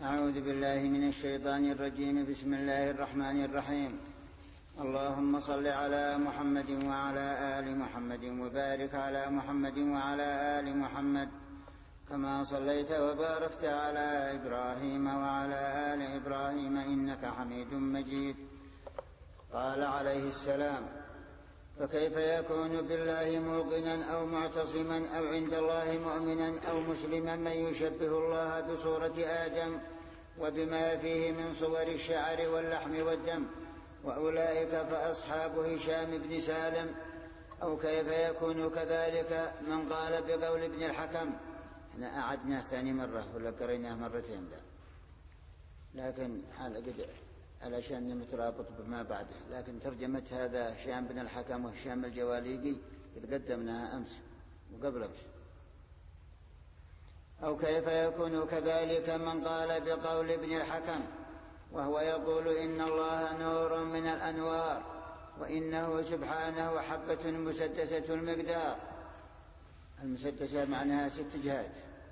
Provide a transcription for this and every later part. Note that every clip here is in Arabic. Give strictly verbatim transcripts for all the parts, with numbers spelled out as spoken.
أعوذ بالله من الشيطان الرجيم. بسم الله الرحمن الرحيم. اللهم صل على محمد وعلى آل محمد وبارك على محمد وعلى آل محمد كما صليت وباركت على إبراهيم وعلى آل إبراهيم إنك حميد مجيد. قال عليه السلام: فكيف يكون بالله موقنا أو معتصما أو عند الله مؤمنا أو مسلما من يشبه الله بصورة آدم وبما فيه من صور الشعر واللحم والدم، وأولئك فأصحاب هشام بن سالم. أو كيف يكون كذلك من قال بقول ابن الحكم. احنا أعدنا ثاني مرة ولا قريناه مرتين ده، لكن علشان مترابط بما بعده، لكن ترجمة هذا هشام بن الحكم وهشام الجواليقي تقدمناها أمس وقبل أمس. أو كيف يكون كذلك من قال بقول ابن الحكم وهو يقول إن الله نور من الأنوار وإنه سبحانه حبة مسدسة المقدار. المسدسة معناها ست جهات،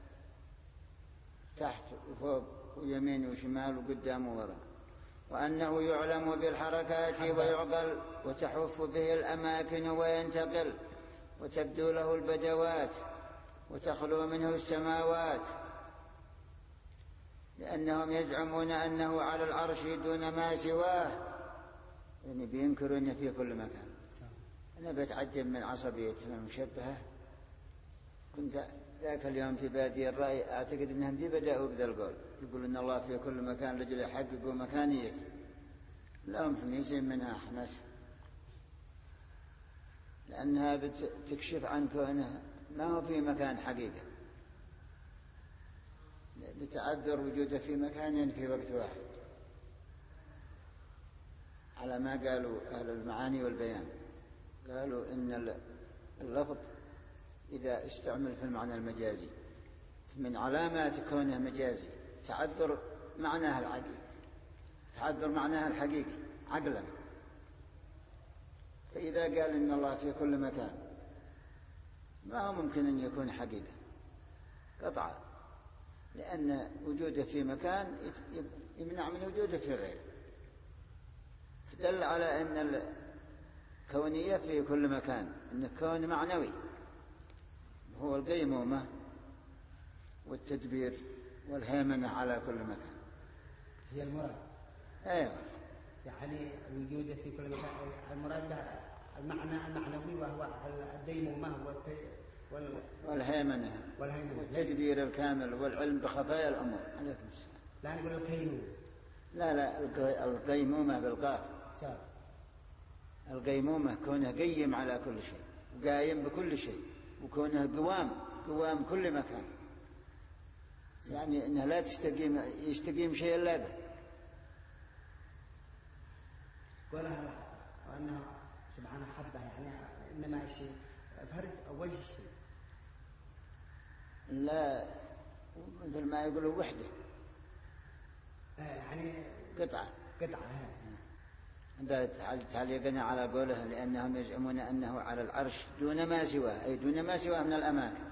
تحت وفوق ويمين وشمال وقدام ووراء، وأنه يعلم بالحركات ويعقل وتحف به الأماكن وينتقل وتبدو له البدوات وتخلو منه السماوات، لأنهم يزعمون أنه على العرش دون ما سواه، يعني بينكرون في كل مكان. أنا بتعجب من عصبية المشبهة. كنت ذاك اليوم في بادية الرأي أعتقد أنهم دي بدأوا بذا القول، يقول إن الله في كل مكان لجل يحققوا مكانيته، لهم حميسين منها حماس، لأنها بتكشف عن كونه ما هو في مكان حقيقة، بتعذر وجوده في مكان في وقت واحد، على ما قالوا أهل المعاني والبيان. قالوا إن اللفظ إذا استعمل في المعنى المجازي من علامات كونه مجازي تعذر معناها الحقيقي، تعذر معناها الحقيقي عقلا. فإذا قال إن الله في كل مكان ما هو ممكن أن يكون حقيقة قطعا، لأن وجوده في مكان يمنع من وجوده في غيره. فدل على أن الكونية في كل مكان، أن الكون معنوي هو القيمومة والتدبير والهيمنة على كل مكان. هي المراد. أيوة. يعني وجوده في كل مكان المراد به المعنى المعنوي وهو الديمومة وال... والهيمنة والتدبير الكامل والعلم بخفايا الأمور. عليكم السلام. لا نقول القيمومة. لا لا القيمومة بالقاف. سلام. القيمومة كونه قيم على كل شيء وقايم بكل شيء، وكونه قوام قوام كل مكان، يعني إنه لا تستقيم يستقيم شيء إلا به. قالها وأنه سبحانه حبه، يعني إنما الشيء فرد أو وجه الشيء، لا مثل ما يقولوا وحده، يعني قطعة قطعة. هذا تعليقنا على قوله لأنهم يزعمون أنه على العرش دون ما سواه، أي دون ما سواه من الأماكن.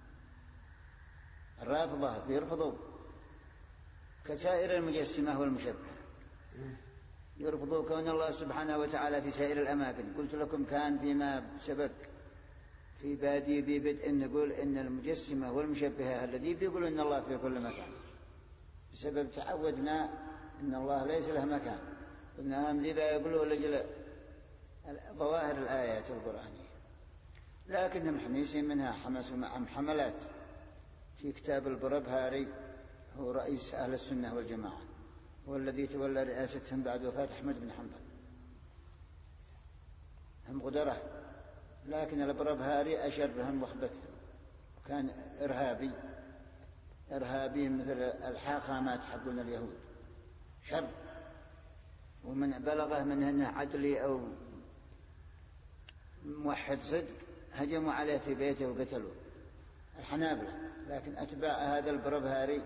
الرافضة بيرفضوا كسائر المجسمة والمشبهة، يرفضوا كون الله سبحانه وتعالى في سائر الأماكن. قلت لكم كان فيما سبق في بادي ذي بدء نقول إن المجسمة والمشبهة الذي بيقولوا إن الله في كل مكان بسبب تعودنا إن الله ليس له مكان، إنهم ذي يقولوا لجل ظواهر الآيات القرآنية، لكنهم حميسين منها حمس معهم حملات. في كتاب البربهاري، هو رئيس أهل السنة والجماعة، هو الذي تولى رئاستهم بعد وفاة أحمد بن حنبل، هم قدرة، لكن البربهاري أشرهم وخبثهم، وكان إرهابي إرهابي مثل الحاخامات حقون اليهود، شر، ومن بلغه من أنه عدلي أو موحد صدق هجموا عليه في بيته وقتلوه الحنابلة. لكن أتباع هذا البربهاري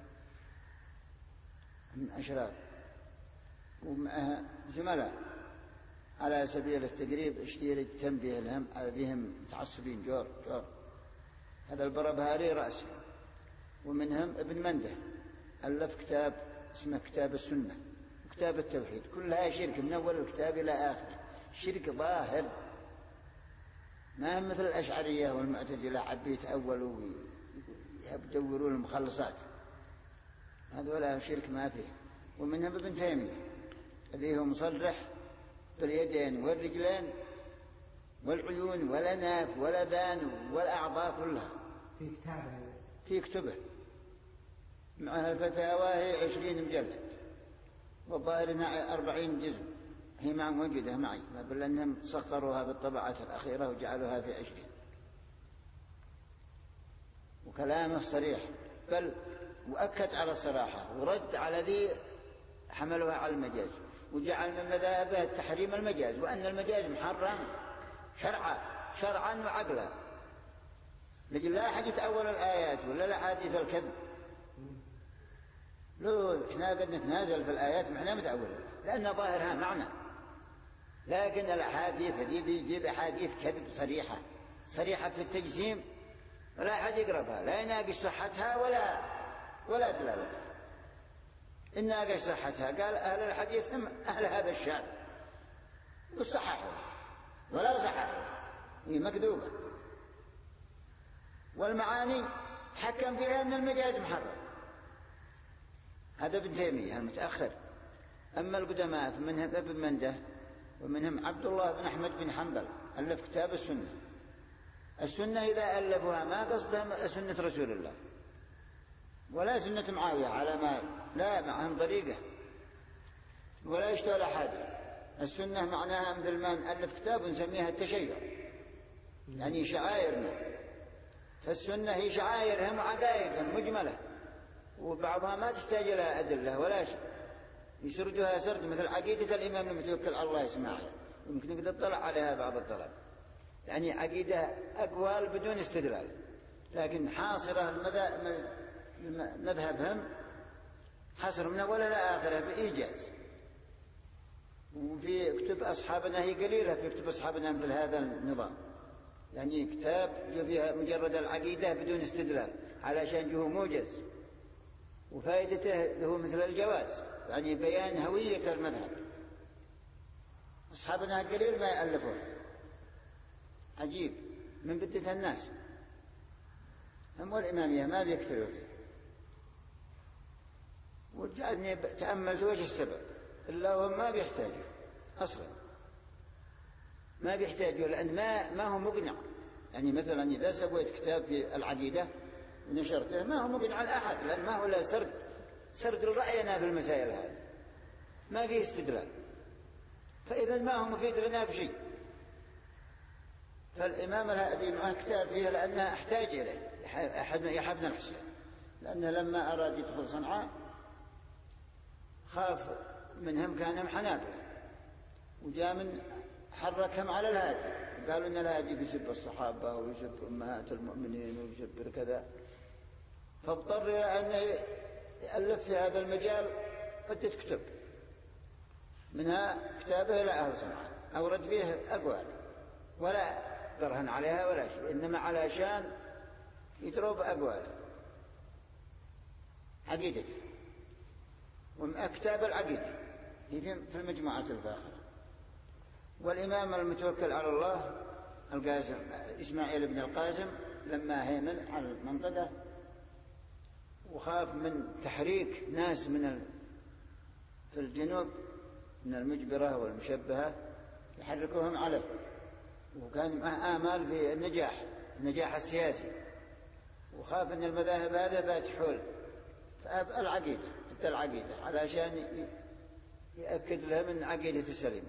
من أشرار ومعها زملاء على سبيل التقريب اشتير التنبيه لهم هذهم متعصبين جور جور. هذا البربهاري رأسه، ومنهم ابن منده ألف كتاب اسمه كتاب السنة وكتاب التوحيد، كلها شرك من أول الكتاب إلى آخره، شرك ظاهر، ما هم مثل الأشعرية والمعتزلة عبيت أول ويدوروا المخلصات، هذولا شرك ما فيه. ومنهم ابن تيمية الذي هو مصرح باليدين والرجلين والعيون والأناف والأذان والأعضاء كلها في كتابه في كتبه، معها الفتاوى هي عشرين مجلد، والظاهر انها أربعين جزء، هي ما موجودة معي، بل أنهم صقروها بالطبعات الأخيرة وجعلوها في عشرين. وكلامه صريح، بل وأكد على الصراحة ورد على ذي حملوها على المجاز، وجعل من مذاهبه تحريم المجاز، وأن المجاز محرم شرعا شرعا وعقلا، لكن لا أحد يتأول الآيات ولا الأحاديث الكذب. لو إحنا قد نتنازل في الآيات ما إحنا متأولين لأن ظاهرها معنى، لكن الأحاديث هذه بيجيب أحاديث كذب صريحة صريحة في التجسيم، ولا أحد يقربها، لا يناقش صحتها ولا ولا دلالتها. إن ناقش صحتها قال أهل الحديث هم أهل هذا الشأن والصححوا ولا صححوا، هي مكذوبة. والمعاني حكم فيها أن المجاز محرم، هذا ابن تيمية المتأخر. أما القدماء فمنهم ابن منده ومنهم عبد الله بن أحمد بن حنبل ألف كتاب السنة. السنة إذا ألفوها ما قصدهم سنة رسول الله ولا سنة معاوية على ما لا، معهم طريقة ولا يشتغل أحاديث. السنة معناها مثل ما نألف كتاب ونسميها التشيع، يعني شعائرنا. فالسنة هي شعائرهم وعقائدهم مجملة، وبعضها ما تحتاج إلى أدلة ولا شيء، يسردها سرد مثل عقيدة الإمام المتوكل على الله إسماعيل، يمكن نقدر نطلع عليها بعض الطلب، يعني عقيدة أقوال بدون استدلال، لكن حاصرة مذهبهم حصر من أولها إلى آخره بإيجاز. وفي كتب أصحابنا هي قليلة، في كتب أصحابنا مثل هذا النظام، يعني كتاب جو فيها مجرد العقيدة بدون استدلال علشان جو موجز، وفائدته هو مثل الجواز، يعني بيان هوية المذهب. أصحابنا قليل ما يألفون، عجيب من بدة الناس، هم والإمامية ما بيكثروا فيه. وجعلني تأملت وجه السبب، إلا هم ما بيحتاجوا أصلا، ما بيحتاجوا، لأن ما ما هو مقنع. يعني مثلا إذا سويت كتاب في العقيدة ونشرته ما هو مقنع لأحد، لأن ما هو لا سرد سرد رأينا في المسائل هذه، ما فيه استدلال، فإذا ما هو مفيد لنا بشيء. فالإمام الهادي معه كتاب فيه لأنه احتاج إليه يحيى بن الحسين، لأنه لما أراد يدخل صنعاء خاف منهم كانهم حنابلة، وجاء من حركهم على الهادي، قالوا إن الهادي بيسب الصحابة ويسب أمهات المؤمنين ويسب كذا، فاضطر إلى أن يألف في هذا المجال عدة كتب، منها كتابه إلى أهل صنعاء، أورد فيه أقوال ولا برهن عليها ولا شيء، إنما علشان يدروا بأقواله عقيدته. وكتاب العقيدة هي في المجموعات الفاخرة. والإمام المتوكل على الله القاسم إسماعيل بن القاسم لما هيمن على المنطقة وخاف من تحريك ناس من ال... في الجنوب من المجبرة والمشبهة يحركوهم عليه، وكان معه آمال في النجاح النجاح السياسي، وخاف أن المذاهب هذا باتحول، فأبقى العقيدة أدى العقيدة علشان يأكد لهم أن عقيدة السليمة.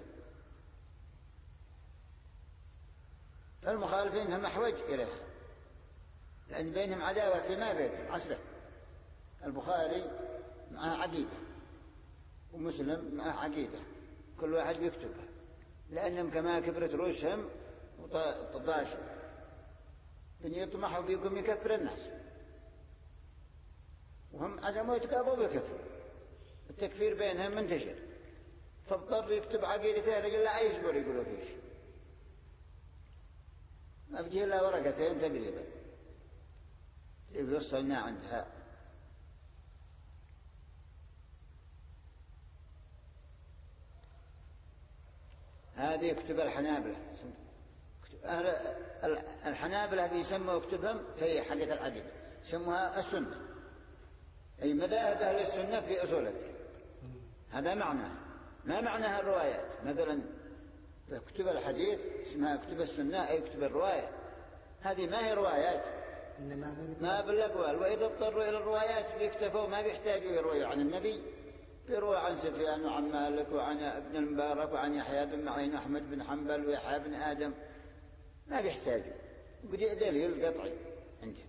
فالمخالفين هم أحوج إليها، لأن بينهم عداوة فيما بينهم عسلة. البخاري معه عقيدة ومسلم معه عقيدة، كل واحد بيكتبها، لأنهم كما كبرت رؤوسهم وطاشوا بن يطمحوا بيقوم يكفر الناس، وهم عزموا يتقاضوا بكفر، التكفير بينهم منتشر، فاضطر يكتب عقيدته رجل لا يصبر يقولوا فيش، ما بيجي إلا ورقتين تقريبا اللي وصلنا عندها. هذه كتب الحنابلة. الحنابلة بيسموا كتبهم هي حقة العقيدة يسموها السنة، أي مذاهب أهل السنة في أصول الدين. هذا معناه، ما معناها الروايات. مثلا كتب الحديث اسمها كتب السنة أي كتب الرواية، هذه ما هي روايات، ما بالأقوال. وإذا اضطروا إلى الروايات بيكتفوا، ما بيحتاجوا يرويوا عن النبي، بيروى عن سفيان وعن مالك وعن ابن المبارك وعن يحيى بن معين وأحمد بن حنبل ويحيى بن آدم، ما بيحتاجوا. دليل قطعي عندهم.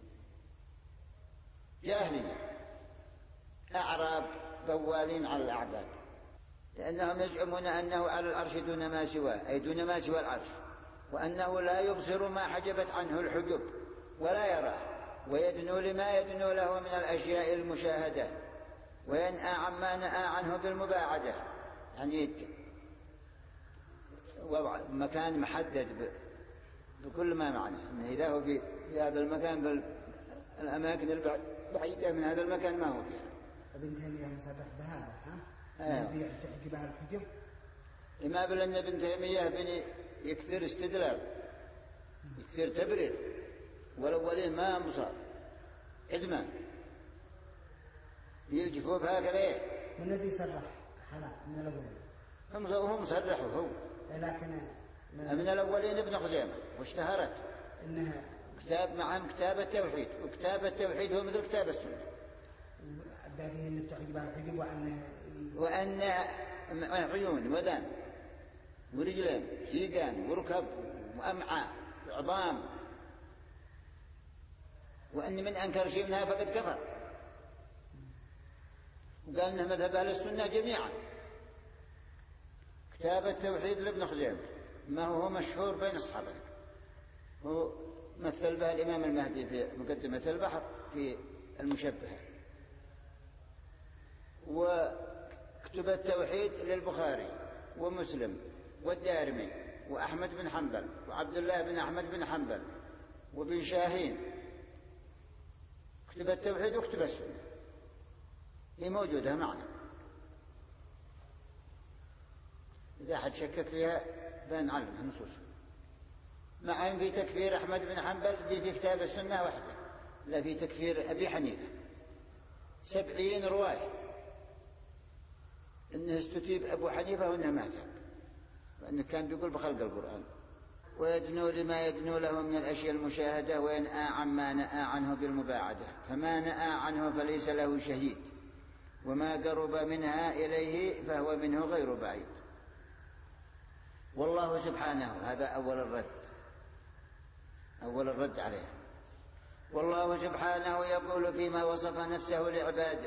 جاهلية أعراب بوالين على الأعداد، لأنهم يزعمون أنه على العرش دون ما سواه، أي دون ما سوى العرش، وأنه لا يبصر ما حجبت عنه الحجب ولا يراه، ويدنو لما يدنو له من الأشياء المشاهدة، وينأى عما نأى عنه بالمباعدة. يعني وضع مكان محدد بكل ما معنى، إنه إذا هو في هذا المكان بالأماكن البعيدة من هذا المكان ما هو فيها. ابن تيمية مصرح بهذا، ها؟ آه. تعجب على الحجب. لما بل أن ابن تيمية بني يكثر استدلال، يكثر تبرير، والأولين ما مصاب عدمان يلجفوف هكذا. من الذي صرح حلا من الأولين؟ هم هم صرحوا هو، لكن من, من الأولين ابن خزيمة واشتهرت إنها كتاب معهم كتاب التوحيد، وكتاب التوحيد هو مثل كتاب السنة. أدى أن تعجب على الحجب وأن وأن عيون وذان ورجلين شيقان وركب وأمعاء وعظام، وأن من أنكر شيء منها فقد كفر. وقال إنه مذهب أهل السنة جميعا. كتاب التوحيد لابن خزيمة ما هو مشهور بين أصحابنا، هو مثل به الإمام المهدي في مقدمة البحر في المشبهة. وكتب التوحيد للبخاري ومسلم والدارمي وأحمد بن حنبل وعبد الله بن أحمد بن حنبل وابن شاهين. كتب التوحيد وكتب السنة هي موجودة معنا، إذا حد شكك فيها بنعلمها نصوص. مع أن في تكفير أحمد بن حنبل دي في كتاب السنة وحده، لا في تكفير أبي حنيفة سبعين رواية إنه استتيب أبو حنيفة وإنه ما تاب، وإنه كان بيقول بخلق القرآن. ويدنو لما يدنو له من الأشياء المشاهدة، وينأى عما نأى عنه بالمباعدة، فما نأى عنه فليس له شهيد، وما قرب منها إليه فهو منه غير بعيد. والله سبحانه، هذا أول الرد، أول الرد عليه. والله سبحانه يقول فيما وصف نفسه لعباده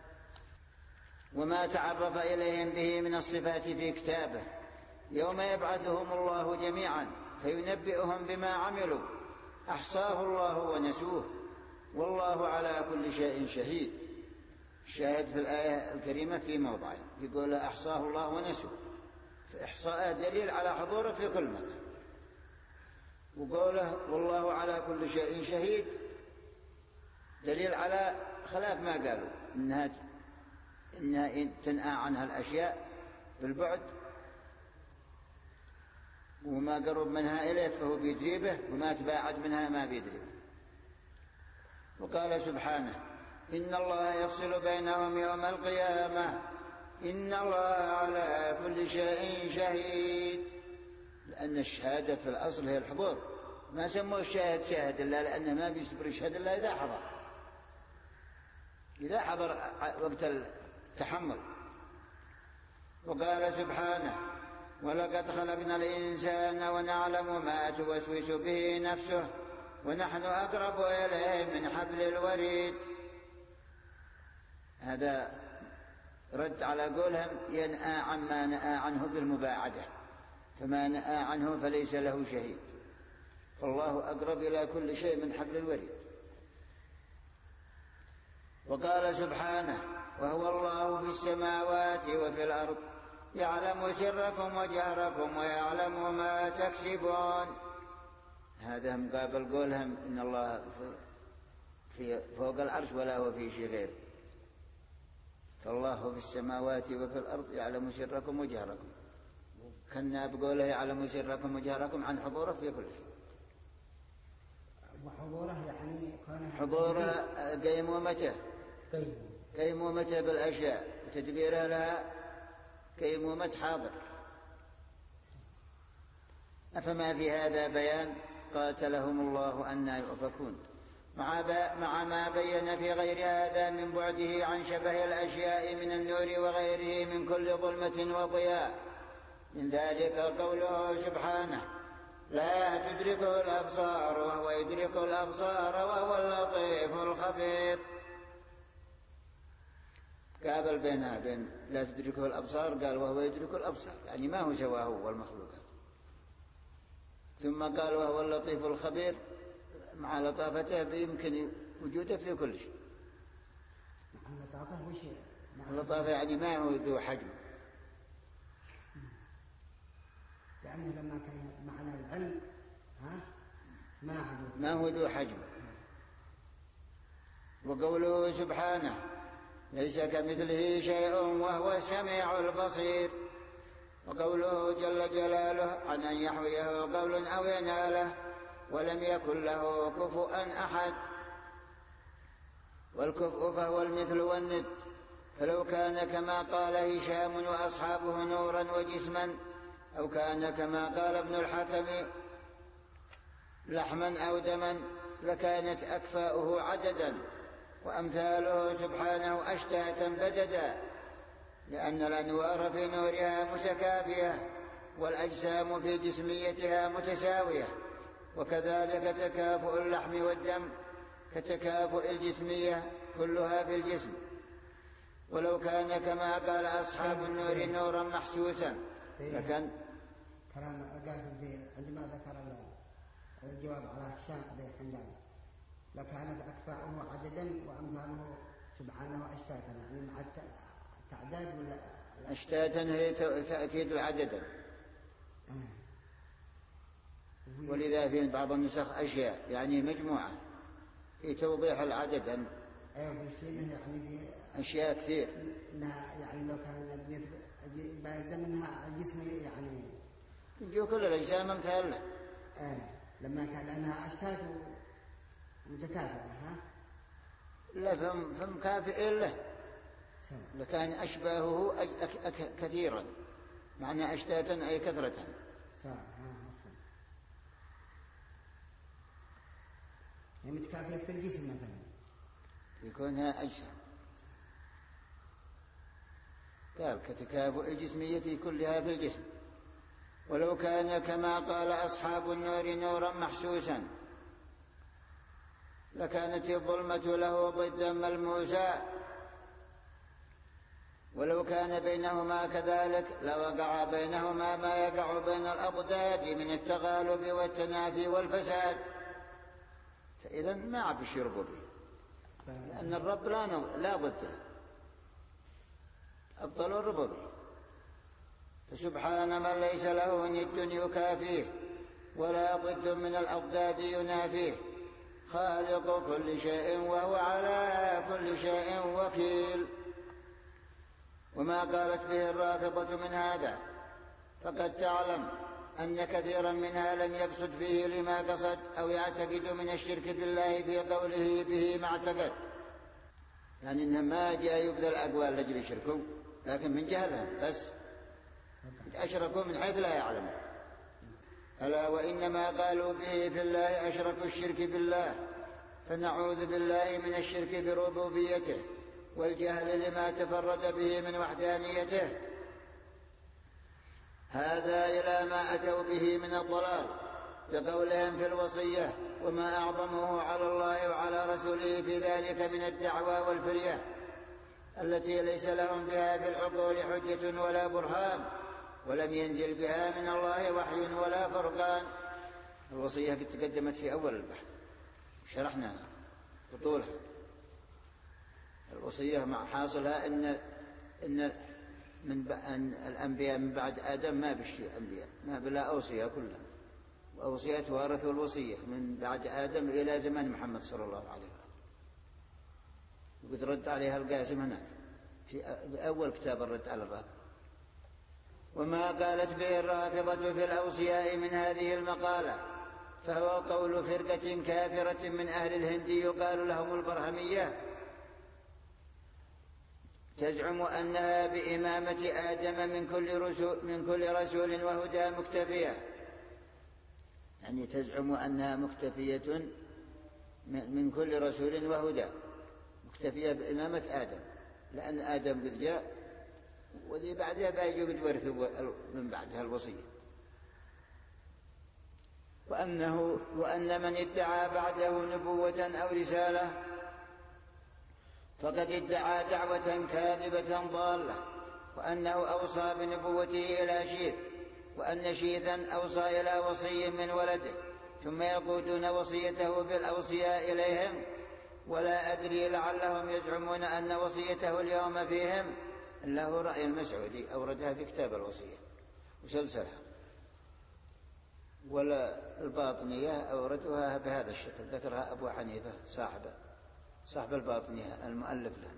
وما تعرف إليهم به من الصفات في كتابه: يوم يبعثهم الله جميعا فينبئهم بما عملوا أحصاه الله ونسوه والله على كل شيء شهيد. الشاهد في الآية الكريمة في موضعين، يقول أحصاه الله ونسوه، فإحصاء دليل على حضوره في كل مكان، وقوله والله على كل شيء شهيد دليل على خلاف ما قالوا إنها, إنها تنأى عنها الأشياء بالبعد، وما قرب منها إليه فهو بيدريبه، وما تباعد منها ما بيدريبه. وقال سبحانه: إن الله يفصل بينهم يوم القيامة إن الله على كل شيء شهيد. لأن الشهادة في الأصل هي الحضور، ما سموه الشاهد شاهد إلا لأنه ما بيصبر يشهد إلا إذا حضر، إذا حضر وقت التحمل. وقال سبحانه: ولقد خلقنا الإنسان ونعلم ما توسوس به نفسه ونحن أقرب إليه من حبل الوريد. هذا رد على قولهم ينأى عما نأى عنه بالمباعدة، فما نأى عنه فليس له شهيد، فالله أقرب إلى كل شيء من حبل الوريد. وقال سبحانه: وهو الله في السماوات وفي الأرض يعلم سركم وجهركم ويعلم ما تكسبون. هذا مقابل قولهم إن الله في فوق العرش ولا هو في شيء غير، فالله في السماوات وفي الأرض يعلم سركم وجهركم. كنا بقوله يعلم سركم وجهركم عن حضوره في كل شيء. وحضوره يعني كان حضوره قيمومته قيمومته بالأشياء وتدبيرها لها قيمومة حاضر. أفما في هذا بيان قاتلهم الله أنى يؤفكون، مع, مع ما بين في غير هذا من بعده عن شبه الأشياء من النور وغيره من كل ظلمة وضياء. من ذلك قوله سبحانه لا تدركه الأبصار وهو يدرك الأبصار وهو اللطيف الخبير. قابل بينها بين لا تدركه الأبصار قال وهو يدرك الأبصار، يعني ما هو سواه والمخلوقات. ثم قال وهو اللطيف الخبير مع لطافته بيمكن وجوده في كل شيء. اللطافة وش اللطافة يعني ما هو ذو حجم، لأنه لما كان معنى العلم ها ما ما هو ذو حجم. وقوله سبحانه ليس كمثله شيء وهو السميع البصير. وقوله جل جلاله عن أن يحويه قول أو يناله ولم يكن له كفؤا أحد. والكفء فهو المثل والند، فلو كان كما قال هشام وأصحابه نورا وجسما، أو كان كما قال ابن الحكم لحما أو دما لكانت أكفاؤه عددا، وأمثاله سبحانه أشتاتا بددا، لأن الأنوار في نورها متكافية والأجسام في جسميتها متساوية، وكذلك تكافؤ اللحم والدم كتكافؤ الجسمية كلها في الجسم. ولو كان كما قال أصحاب النور نورا محسوسا لكان كلام قاسم في عندما ذكر الجواب على هشام بن حمدان لكانت أكفاؤه عددا وأمثاله سبحانه أشتاتا، يعني مع التعداد ولا أشتاتا هي تأكيد العدد. ولذا في بعض النسخ أشياء يعني مجموعة في توضيح العدد. أيوة يعني أشياء كثير. يعني لو كان بيلزم منها الجسم يعني يجوا كل الأجسام أمثال له. آه. لما كان لأنها أشتات متكافئة ها؟ لا فم فم كافئ له، لكان أشباهه كثيرا، معنى أشتاتا أي كثرة. يعني متكافئة في الجسم مثلا يكونها أجسام، قال كتكافؤ الجسمية كلها في الجسم. ولو كان كما قال أصحاب النور نورا محسوسا لكانت الظلمة له ضدا ملموسا. ولو كان بينهما كذلك لوقع بينهما ما يقع بين الأضداد من التغالب والتنافي والفساد، فإذا ما عب الشرب به، لأن الرب لا, لا ضد له، أبطل الرب به. فسبحان من ليس له ند يكافيه ولا ضد من الأضداد ينافيه، خالق كل شيء وهو على كل شيء وكيل. وما قالت به الرافضة من هذا فقد تعلم أن كثيرا منها لم يقصد فيه لما قصد أو يعتقد من الشرك بالله في قوله به ما اعتقد، يعني إنهم ما جاء يبذل الأقوال لجل يشركوا، لكن من جهلهم بس أشركوا من حيث لا يعلمون. ألا وإنما قالوا به في الله أشركوا الشرك بالله، فنعوذ بالله من الشرك بربوبيته والجهل لما تفرد به من وحدانيته. هذا إلى ما أتوا به من الضلال بقولهم في الوصية، وما أعظمه على الله وعلى رسوله في ذلك من الدعوى والفرية التي ليس لهم بها في العقول حجة ولا برهان، ولم ينزل بها من الله وحي ولا فرقان. الوصية قد تقدمت في أول البحث شرحنا بطولها. الوصية مع حاصلها إن إن من أن الأنبياء من بعد آدم ما بشي أنبياء، ما بلا أوصية كلها، وأوصية وارثوا الوصية من بعد آدم إلى زمان محمد صلى الله عليه وسلم. وقد رد عليها القاسم هناك في أول كتاب الرد على الرافضة. وما قالت به الرافضة في الأوصياء من هذه المقالة فهو قول فرقة كافرة من أهل الهند يقال لهم البرهمية، تزعم أنها بإمامة آدم من كل رسول, من كل رسول وهدى مكتفية، يعني تزعم أنها مكتفية من كل رسول وهدى، مكتفية بإمامة آدم، لأن آدم قد جاء وذي بعدها باجوا قد ورثوا من بعدها الوصية. وأنه وأن من ادعى بعده نبوة أو رسالة فقد ادعى دعوة كاذبة ضالة، وأنه أوصى بنبوته إلى شيث، وأن شيثا أوصى إلى وصي من ولده، ثم يقودون وصيته بالأوصياء إليهم، ولا أدري لعلهم يزعمون أن وصيته اليوم فيهم، إلا هو رأي المسعودي أوردها في كتاب الوصية وسلسلها، ولا الباطنية أوردها بهذا الشكل، ذكرها أبو حنيفة صاحب صاحب الباطنية المؤلف له.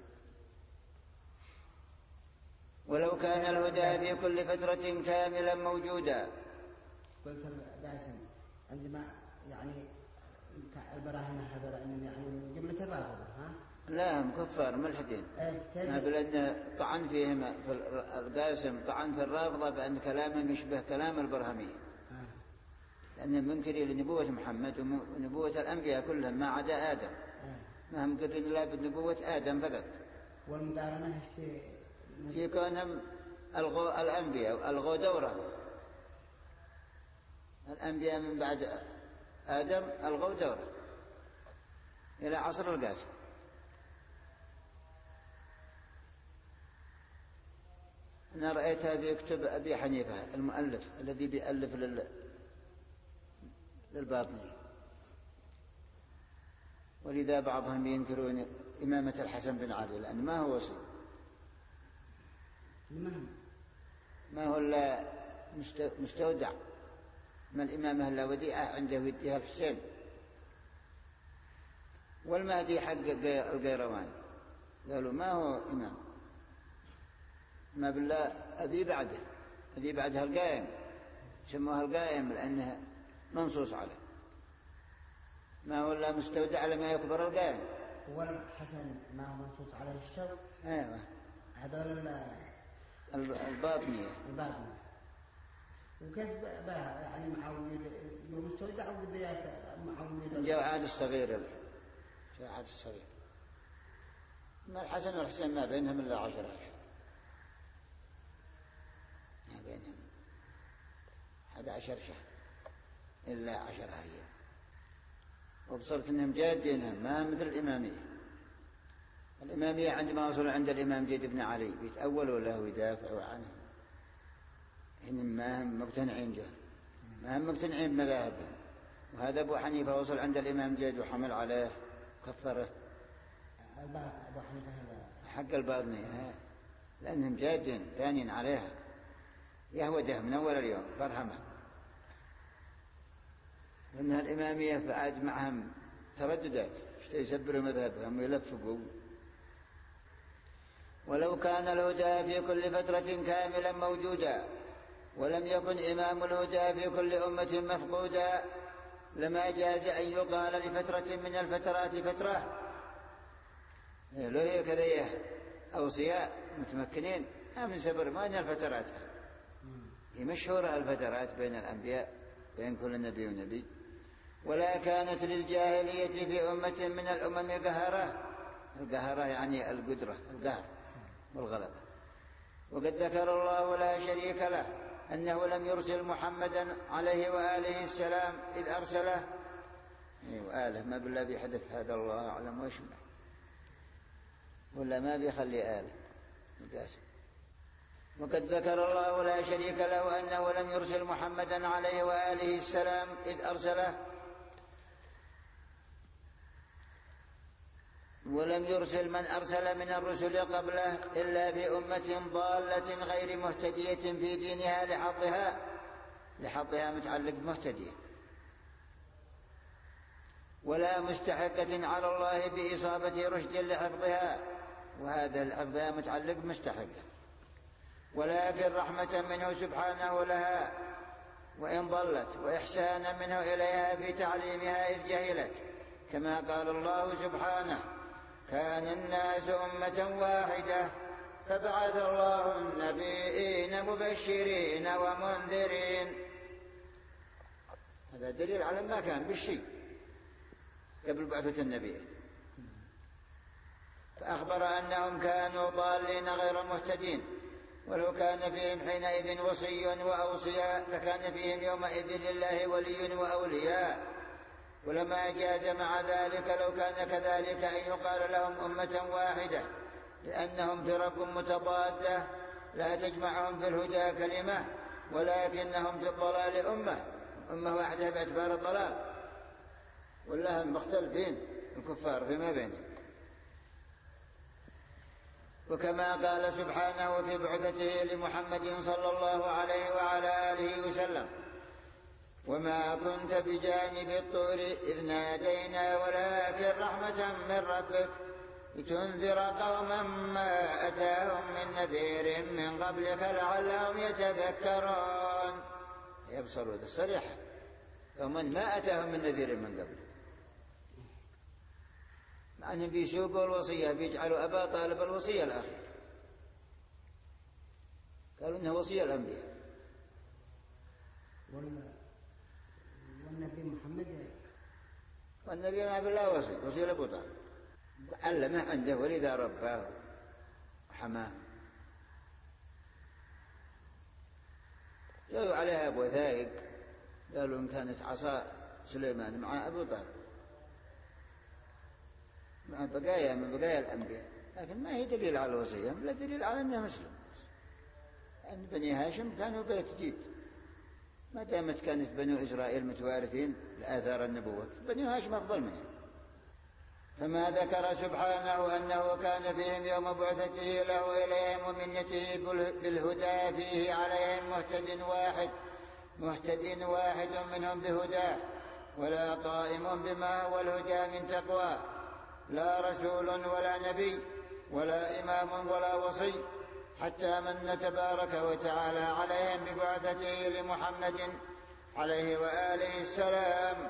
ولو كان الهدى في كل فترة كاملا موجودا. قلت باسم عندما يعني البراهين هذا يعني من جملة الرافضة ها؟ لا هم كفار ملحدين، ما بلدنا طعن فيهم في القاسم، طعن في الرافضة بأن كلامهم يشبه كلام البرهمية، لأنهم منكرين لنبوة محمد ونبوة الأنبياء كلهم ما عدا آدم، ما هم قرين إلا بنبوة آدم فقط. والمقارنة في كونهم ألغوا الأنبياء وألغوا دورهم، الأنبياء من بعد آدم ألغوا دوره إلى عصر القاسم. أنا رأيتها في كتب أبي حنيفة المؤلف الذي بيألف لل... للباطني، ولذا بعضهم ينكرون إمامة الحسن بن علي لأن ما هو وصي، ما هو إلا مستودع، ما الإمامة إلا وديعة عنده وديها الحسين، والمهدي حق القيروان قالوا ما هو إمام، ما بالله أذي بعده أذي بعدها القائم، سموها القائم لأنها منصوص عليه، ما هو إلا مستودع لما يكبر القائم. والحسن ما هو منصوص عليه الشوق. أيوة هذول الباطنية الباطنية. وكيف بها يعني معاوية المستودع وبذيك معاوية جاء عاد الصغير جاء عاد الصغير، ما الحسن والحسين ما بينهم إلا عشر عشر، ما بينهم أحد عشر شهر إلا عشر أيام، وبصرت أنهم جادينهم ما مثل الإمامية. الإمامية عندما وصلوا عند الإمام زيد بن علي بيتأولوا له ويدافعوا عنه، إنهم ما هم مقتنعين جه ما هم مقتنعين بمذاهبهم. وهذا أبو حنيفة وصل عند الإمام زيد وحمل عليه كفره أبو حنيفة حق الباطنية، لأنهم جادين ثانين عليها يهوده من أول اليوم فرهمه، لأنها الإمامية فعاد معهم ترددات يسبروا مذهبهم ويلفقوا. ولو كان الهدى في كل فترة كاملا موجودا ولم يكن إمام الهدى في كل أمة مفقودا لما جاز أن يقال لفترة من الفترات فترة له كذا أوصياء متمكنين من سبر ما أن الفترات هي مشهورة الفترات بين الأنبياء بين كل نبي ونبي. ولا كانت للجاهلية في أمة من الأمم قهرة، القهرة يعني القدرة القهر والغلبة. وقد ذكر الله لا شريك له أنه لم يرسل محمدا عليه وآله السلام إذ أرسله وآله ما بالله بيحدث هذا الله أعلم ويشمع ولا ما بيخلي آله مقاسم. وقد ذكر الله لا شريك له أنه لم يرسل محمدا عليه وآله السلام إذ أرسله ولم يرسل من أرسل من الرسل قبله إلا في أمة ضالة غير مهتدية في دينها لحظها لحظها متعلق مهتدية ولا مستحقة على الله بإصابة رشد لحفظها، وهذا الحفظها متعلق مستحقة. ولكن رحمة منه سبحانه لها وإن ضلت، وإحسانا منه إليها في تعليمها إذ جهلت، كما قال الله سبحانه: كان الناس أمة واحدة فبعث الله النبيين مبشرين ومنذرين. هذا دليل على ما كان بالشيء قبل بعثة النبي. فأخبر أنهم كانوا ضالين غير مهتدين، ولو كان فيهم حينئذ وصي وأوصياء لكان فيهم يومئذ لله ولي وأولياء، ولما جاز مع ذلك لو كان كذلك أن يقال لهم أمة واحدة، لأنهم فرق متضادة لا تجمعهم في الهدى كلمة، ولكنهم في الضلال أمة أمة واحدة باعتبار الضلال، ولا هم مختلفين الكفار فيما بينهم. وكما قال سبحانه في بعثته لمحمد صلى الله عليه وعلى آله وسلم: وما كنت بجانب الطور إذ نادينا ولكن رحمة من ربك لتنذر قوما ما أتاهم من نذير من قبلك لعلهم يتذكرون. يبصروا الصريحة قوما ما أتاهم من نذير من قبلك، مع أنهم بيسوقوا الوصية، بيجعلوا أبا طالب الوصية الأخير، قالوا إنها وصية الأنبياء. والنبي محمد والنبي ما بالله وصي وصي لأبو طالب، علمه عنده ولذا رباه وحماه. جاءوا عليها أبو ذائق قالوا إن كانت عصا سليمان مع أبو طالب مع بقايا من بقايا الأنبياء، لكن ما هي دليل على الوصية، لا دليل على أنه مسلم. أن بني هاشم كانوا بيت جيد، ما دامت كانت بنو إسرائيل متوارثين لآثار النبوة، بني هاشم أفضل منهم. فما ذكر سبحانه أنه كان فيهم يوم بعثته له إليهم ومنته بالهدى فيه عليهم مهتد واحد مهتد واحد منهم بهداه، ولا قائم بما هو الهدى من تقوى، لا رسول ولا نبي ولا إمام ولا وصي، حتى من تبارك وتعالى عليهم ببعثته لمحمد عليه وآله السلام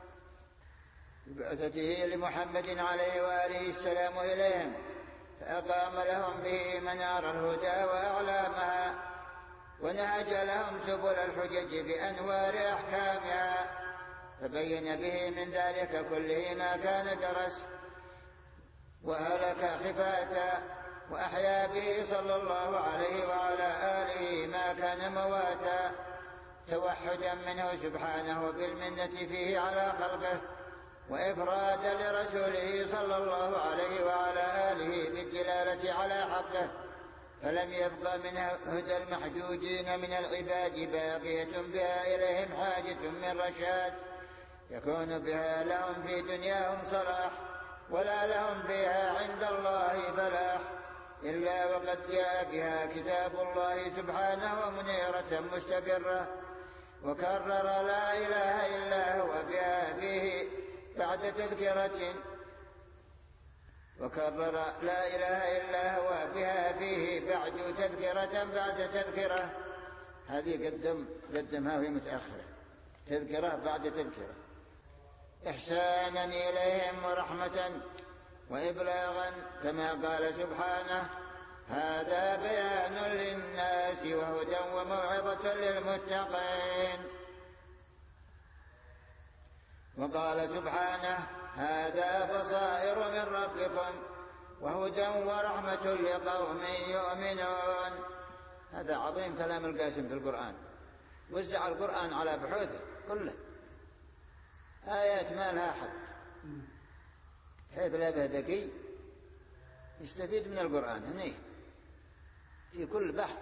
ببعثته لمحمد عليه وآله السلام إليهم، فأقام لهم به منار الهدى وأعلامها، ونهج لهم سبل الحجج بأنوار أحكامها، فبين به من ذلك كله ما كان درس وهلك خفاتا، وأحيا به صلى الله عليه وعلى آله ما كان مواتا، توحدا منه سبحانه بالمنة فيه على خلقه، وإفرادا لرسوله صلى الله عليه وعلى آله بالدلالة على حقه، فلم يبق من هدى المحجوجين من العباد باقية بها إليهم حاجة من رشاد يكون بها لهم في دنياهم صلاح، ولا لهم فيها عند الله فلاح، إلا وقد جاء بها كتاب الله سبحانه منيرة مستقرة، وكرر لا إله إلا هو بها فيه بعد تذكرة وكرر لا إله إلا هو بها فيه بعد تذكرة بعد تذكرة. هذه قدم قدمها في متأخرة، تذكرة بعد تذكرة، إحسانا إليهم ورحمة وإبلاغا، كما قال سبحانه: هذا بيان للناس وهدى وموعظة للمتقين. وقال سبحانه: هذا بصائر من ربكم وهدى ورحمة لقوم يؤمنون. هذا عظيم كلام القاسم في القرآن، وزع القرآن على بحوثه كله، آيات ما لها حد، حيث لا به ذكي يستفيد من القرآن هنا في كل بحث.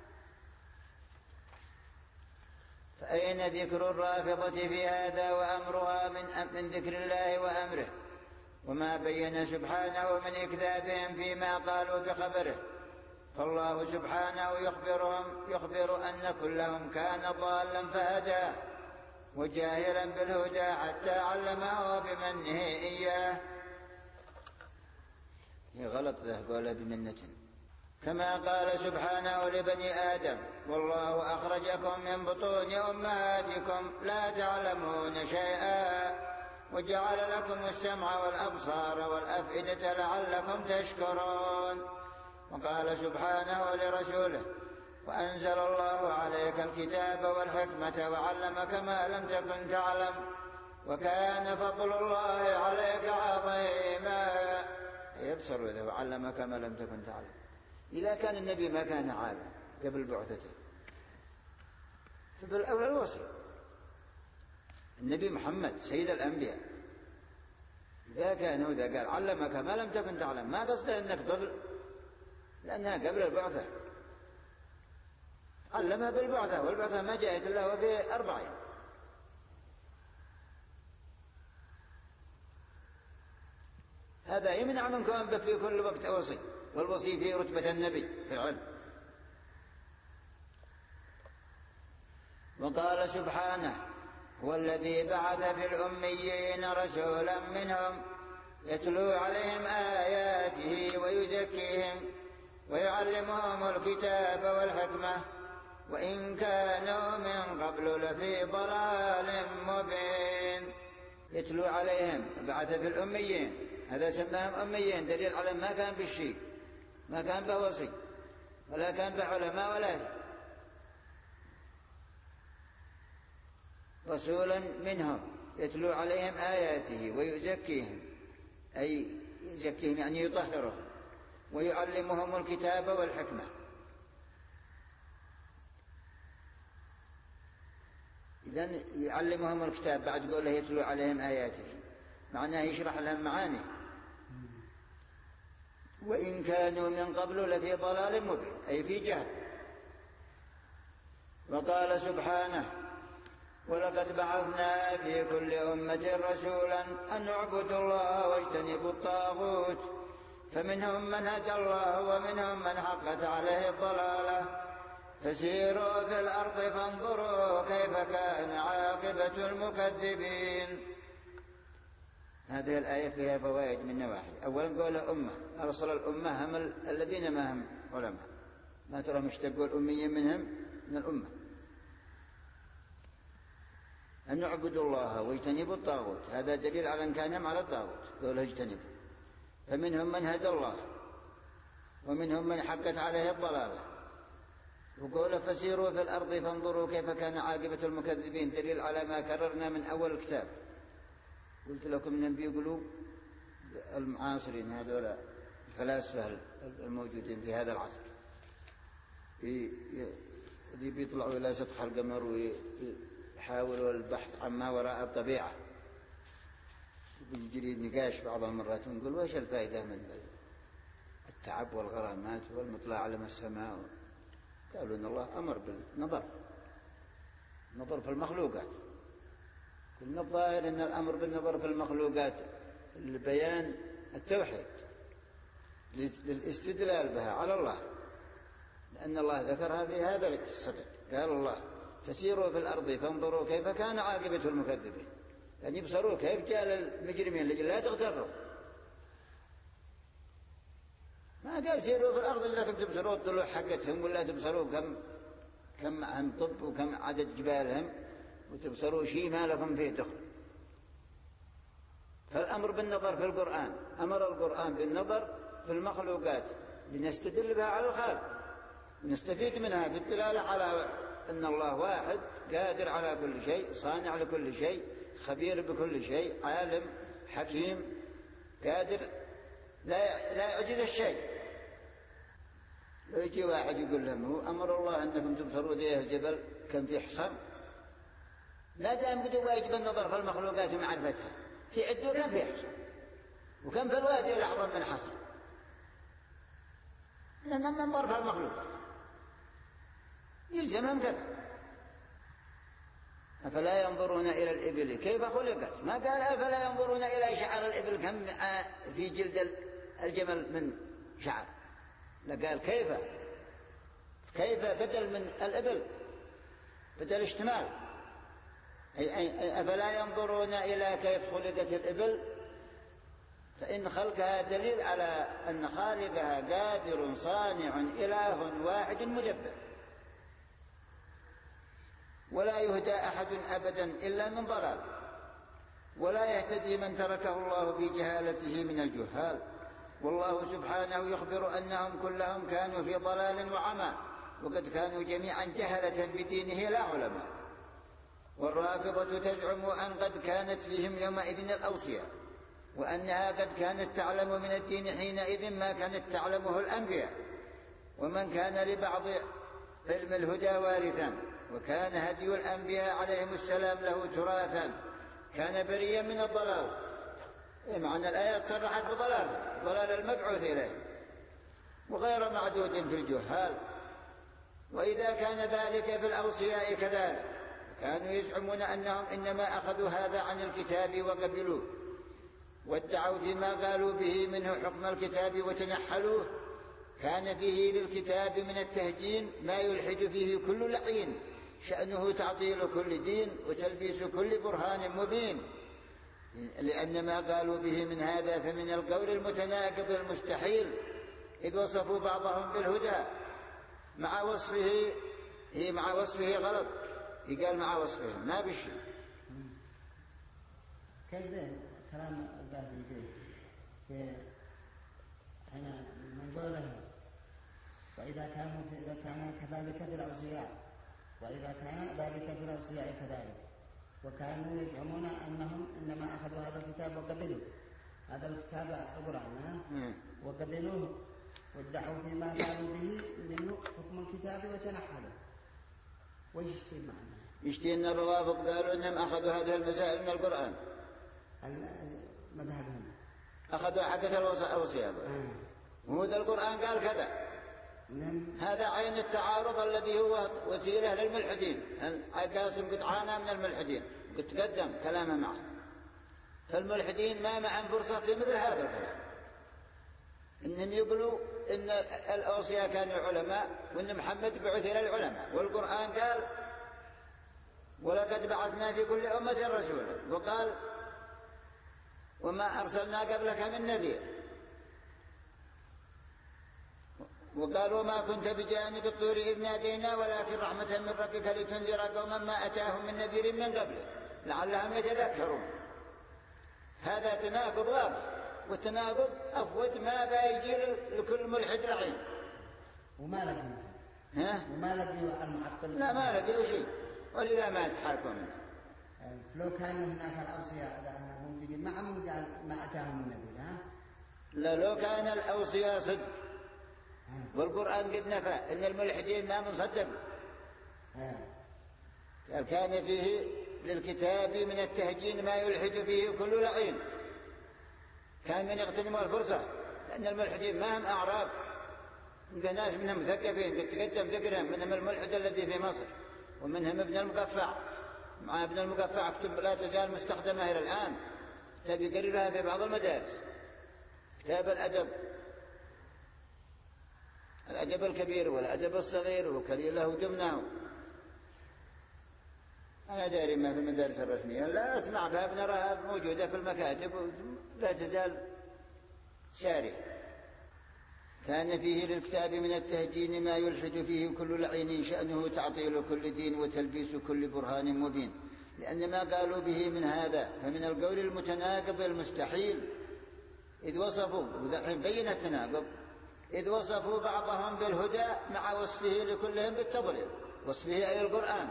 فأين ذكر الرافضة في هذا وأمرها من, من ذكر الله وأمره، وما بين سبحانه من إكذابهم فيما قالوا بخبره؟ فالله سبحانه يخبرهم يخبر أن كلهم كان ضالا فهدى وجاهلا بالهدى حتى علمه بمنه إياه. هي غلط ذا قوله بمنة، كما قال سبحانه لبني آدم: والله أخرجكم من بطون أمهاتكم لا تعلمون شيئا وجعل لكم السمع والأبصار والأفئدة لعلكم تشكرون. وقال سبحانه لرسوله: وأنزل الله عليك الكتاب والحكمة وعلمك ما لم تكن تعلم وكان فضل الله عليك عظيما. يبصر له وعلمك ما لم تكن تعلم. إذا كان النبي ما كان عالم قبل بعثته فبالأولى الوصي. النبي محمد سيد الأنبياء إذا كان وإذا قال علمك ما لم تكن تعلم ما قصده أنك طفل، لأنها قبل البعثة. علمها بالبعثة، والبعثة ما جاءت إلا وفي أربعين. هذا يمنع من كون في كل وقت وصي، والوصي في رتبة النبي في العلم. وقال سبحانه: هو الذي بعث في الأميين رسولا منهم يتلو عليهم آياته ويزكيهم ويعلمهم الكتاب والحكمة وإن كانوا من قبل لفي ضلال مبين. يتلو عليهم، بعث في الأميين، هذا سماهم أميين، دليل على ما كان بالشيء، ما كان به وصي ولا كان به علماء ولا شيء. رسولا منهم يتلو عليهم آياته ويزكيهم، أي يزكيهم يعني يطهرهم، ويعلمهم الكتاب والحكمة. إذن يعلمهم الكتاب بعد قوله يتلو عليهم آياته معناه يشرح لهم معاني. وإن كانوا من قبل لفي ضلال مبين، أي في جهل. وقال سبحانه: ولقد بعثنا في كل أمة رسولا أن اعبدوا الله واجتنبوا الطاغوت فمنهم من هدى الله ومنهم من حقت عليه الضلالة فسيروا في الأرض فانظروا كيف كان عاقبة المكذبين. هذه الآية فيها فوائد من نواحي. أولا قول أمة، أرسل الأمة هم الذين ما هم علماء، ما ترى مشتقوا الأميين منهم من الأمة. أن نعبدوا الله واجتنبوا الطاغوت، هذا دليل على أن كانهم على الطاغوت، قوله اجتنبوا. فمنهم من هدى الله ومنهم من حقت عليه الضلالة. وقوله فسيروا في الأرض فانظروا كيف كان عاقبة المكذبين، دليل على ما كررنا من أول الكتاب. قلت لكم من بيقولوا المعاصرين هذول الفلاسفة الموجودين في هذا العصر اللي بيطلعوا إلى سطح القمر ويحاولوا البحث عن ما وراء الطبيعة، بيجري نقاش بعض المرات ونقول وش الفائدة من التعب والغرامات والمطلع على السماء؟ قالوا إن الله أمر بالنظر، نظر في المخلوقات. قلنا الظاهر أن الأمر بالنظر في المخلوقات لبيان التوحيد، للاستدلال بها على الله، لأن الله ذكرها في هذا الصدد. قال الله فسيروا في الأرض فانظروا كيف كان عاقبة المكذبين، يعني يبصروا كيف جاء المجرمين، لا تغتروا. ما قال سيروا في الأرض لكم تبصروا الضلوع حقتهم، ولا تبصروا كم كم معهم طب وكم عدد جبالهم، وتبصروا شيء ما لكم فيه دخل. فالأمر بالنظر في القرآن، أمر القرآن بالنظر في المخلوقات لنستدل بها على الخالق، نستفيد منها بالدلالة على أن الله واحد قادر على كل شيء، صانع لكل شيء، خبير بكل شيء، عالم حكيم قادر لا لا يعجز الشيء. لو يجي واحد يقول لهم هو أمر الله أنكم تبصروا ذي الجبل كم فيه حصن، ما دام بدوا واجب النظر في المخلوقات ومعرفتها، في عدو كم فيه حصن وكم في الوادي الأعظم من حصن، لأننا ننظر في المخلوقات يلزمهم كذا. أفلا ينظرون إلى الإبل كيف خلقت، ما قال أفلا ينظرون إلى شعر الإبل كم في جلد الجمل من شعر، لا قال كيف كيف بدل من الإبل، بدل اشتمال. أفلا ينظرون إلى كيف خلقت الإبل فإن خلقها دليل على أن خالقها قادر صانع إله واحد مدبر، ولا يهدى أحد أبدا إلا من ضلال، ولا يهتدي من تركه الله في جهالته من الجهال. والله سبحانه يخبر أنهم كلهم كانوا في ضلال وعمى، وقد كانوا جميعا جهلة بدينه لا علماء. والرافضة تزعم أن قد كانت فيهم يومئذ الأوصياء، وأنها قد كانت تعلم من الدين حينئذ ما كانت تعلمه الأنبياء، ومن كان لبعض علم الهدى وارثا، وكان هدي الأنبياء عليهم السلام له تراثا، كان بريا من الضلال. معنى الآيات صرحت بضلال، ضلال المبعوث إليه، وغير معدود في الجهال. وإذا كان ذلك في الأوصياء كذلك، كانوا يزعمون أنهم إنما أخذوا هذا عن الكتاب وقبلوه، وادعوا فيما قالوا به منه حكم الكتاب وتنحلوه. كان فيه للكتاب من التهجين ما يلحد فيه كل لعين، شأنه تعطيل كل دين وتلبيس كل برهان مبين، لأن ما قالوا به من هذا فمن القول المتناقض المستحيل، إذ وصفوا بعضهم بالهدى مع وصفه هي مع وصفه غلط، يقال مع وصفه ما بشي. كيف كلام القاسم فيه في حين من قوله وإذا كان إذا كان كذلك في الأوصياء، وإذا كان ذلك في الأوصياء كذلك، وكانوا يزعمون أنهم إنما أخذوا هذا الكتاب وقبلوه هذا الكتاب القرآن وقبلوه، وادعوا فيما قالوا به منه حكم الكتاب وتنحلوا. وش يشتي معنا؟ يشتي أن الروافض قالوا إنهم أخذوا هذه المسائل من القرآن، مذهبهم أخذوا حقة الأوصياء، وهذا القرآن قال كذا. هذا عين التعارض الذي هو وسيلة للملحدين. القاسم قد عانى من الملحدين وقد تقدم كلامه معه، فالملحدين ما معهم فرصة في مثل هذا الكلام، إنهم يقولوا إن الأوصياء كانوا علماء، وإن محمد بعث إلى العلماء، والقرآن قال ولقد بعثنا في كل أمة رسولا، وقال وما أرسلنا قبلك من نذير، وقال وما كنت بجانب الطور إذ نادينا ولكن رحمة من ربك لتنذر قوما ما أتاهم من نذير من قبلك لعلهم يتذكرون. هذا تناقض واضح، والتناقض أفود ما بايجي لكل ملحد لعين. وما لقي ها؟ وما لقي المعطل؟ لا ما لقي شيء، ولذا ما تحركوا منه. لو كان هناك الأوصياء موجودين ما عمل قال ما أتاهم من نذير. ها؟ لا لو كان الأوصياء صدق والقرآن قد نفى إن الملحدين ما مصدقوا، قال كان فيه للكتاب من التهجين ما يلحد فيه كل لعين، كان من يغتنموا الفرصة، لأن الملحدين ما هم أعراب، ناس منهم مثقفين قد تقدم ذكرهم، منهم الملحد الذي في مصر، ومنهم ابن المقفع. مع ابن المقفع كتب لا تزال مستخدمة إلى الآن، كتاب يقررها في بعض المدارس، كتاب الأدب، الأدب الكبير والأدب الصغير وكليله دمنه. أنا داري ما في المدارس الرسمية، لا أسمع بها بنراها موجودة في المكاتب ولا تزال سارية. كان فيه للكتاب من التهجين ما يلحد فيه كل لعين، شأنه تعطيل كل دين وتلبيس كل برهان مبين، لأن ما قالوا به من هذا فمن القول المتناقض المستحيل، إذ وصفوا وذحين بين التناقض، إذ وصفوا بعضهم بالهدى مع وصفه لكلهم بالتضليل، وصفه أي القرآن،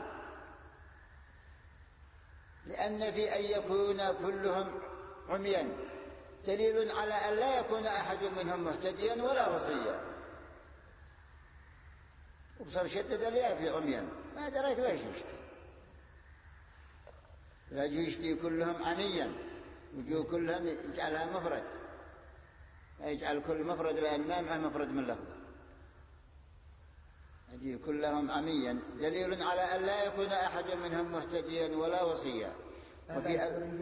لأن في أن يكون كلهم عميا دليل على أن لا يكون أحد منهم مهتديا ولا وصيا. وبصر شدد الياء في عميا، ما دريت ويش يشتي، لا يشتي كلهم عميا، وجو كلهم يجعلها مفرد، يجعل كل مفرد لأن ما معه مفرد من لفظه، يجي كلهم عميا دليل على أن لا يكون أحد منهم مهتديا ولا وصيا. وفي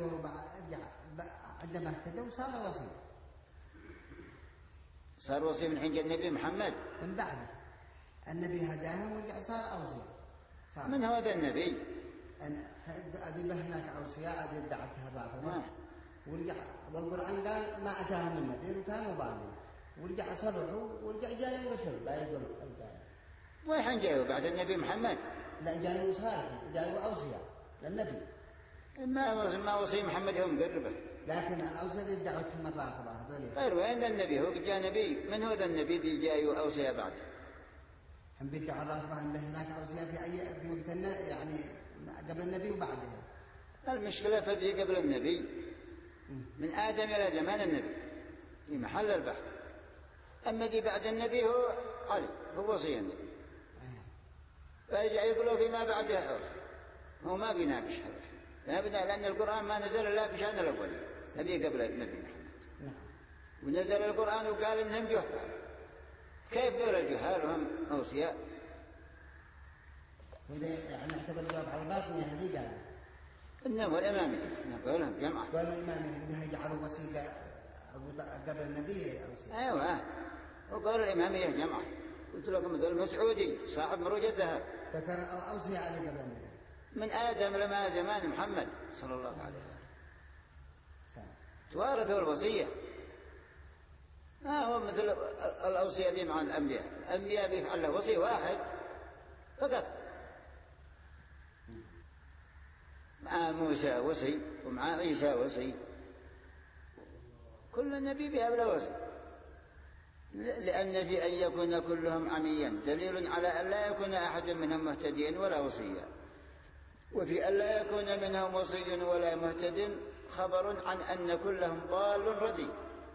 عندما اهتدوا صار وصي، صار وصي من حين النبي محمد، من بعده النبي هداهم ورجع صار أوصي. صار من هو ذا النبي؟ أن أدب هناك أوصياء ادعتها بعضهم، ورجع والقرآن قال ما أتاهم من نذير وكانوا ظالمين، ورجع صرحوا ورجع جايوا رسل لا يقول القرآن. وين جايوا بعد النبي محمد؟ لا جايوا صالح، جايوا أوصياء للنبي. ما ما وصي محمد هم قربه. لكن الأوصياء ذي دعوتهم الرافضة هذول. غير وين ذا النبي؟ هو جاء نبي، من هو ذا النبي ذي جايوا أوصياء بعد؟ هم بيدعوا الرافضة أن هناك أوصياء في أي في وقتنا يعني قبل النبي وبعده. المشكلة فذي قبل النبي من آدم إلى زمان النبي في محل البحث. أما ذي بعد النبي هو علي، هو وصي النبي. فيرجع يقولوا فيما بعده أوصي، هو ما بيناقش هذا أبدا، لأن القرآن ما نزل إلا بشأن الأول، هذه قبل النبي محمد. ونزل القرآن وقال إنهم جهال. كيف ذول الجهال وهم أوصياء؟ وإذا يعني اعتبر الجواب على الباطنية هذه قال إنهم الإمامية نقولهم جمعة. قالوا الإمامية إنها يجعلوا وسيلة قبل النبي أوصياء. أيوة، وقالوا الإمامية جمعة. قلت لكم مثل المسعودي صاحب مروج الذهب ذكر أوصياء عليه قبل النبي من آدم لما زمان محمد صلى الله عليه وسلم توارثوا الوصية. ما هو مثل الأوصية دي مع الأنبياء، الأنبياء بيفعل له وصي واحد فقط. مع موسى وصي ومع عيسى وصي، كل نبي بيهب له وصي، لأن في أن يكون كلهم عميا دليل على أن لا يكون أحد منهم مهتديا ولا وصيا، وفي أن لا يكون منهم وصي ولا مهتد خبر عن أن كلهم ضال ردي،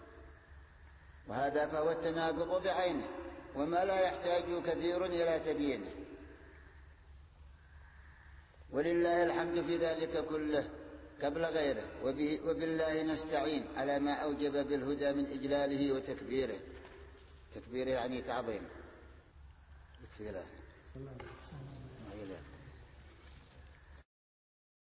وهذا فهو التناقض بعينه وما لا يحتاج كثير إلى تبيينه. ولله الحمد في ذلك كله قبل غيره، وبالله نستعين على ما أوجب بالهدى من إجلاله وتكبيره. تكبيره يعني تعظيم. يكفي له.